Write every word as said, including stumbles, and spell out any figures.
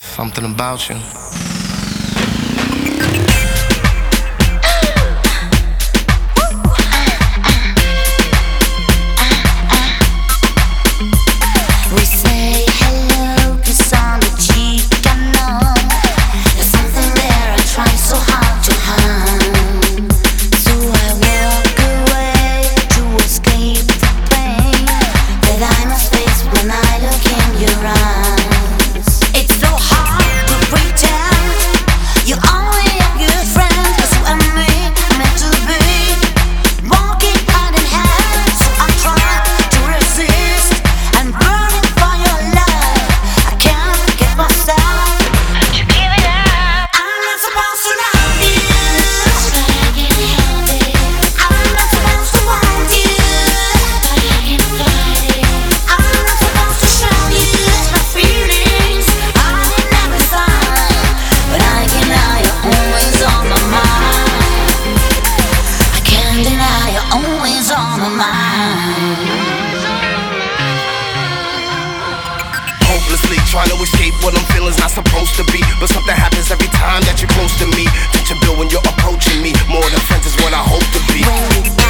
Something about you. We say hello, kiss on the cheek, I know there's something there I try so hard to hide. So I walk away to escape the pain that I must face when I look in your eyes. It's so hard to pretend you're only a good friend, 'cause you and me meant to be walking hand in hand. So I try to resist and burning for your love. I can't get myself to give it up. I'm not supposed to love you, but I can't help it. I'm not supposed to want you, but I can't fight it. I'm not supposed to show you my feelings on every side, but I can deny you're always on my mind. I can't deny you're always on my mind. Hopelessly trying to escape what I'm feeling's not supposed to be, but something happens every time that you're close to me. That you build when you're approaching me. More than friends is what I hope to be. When you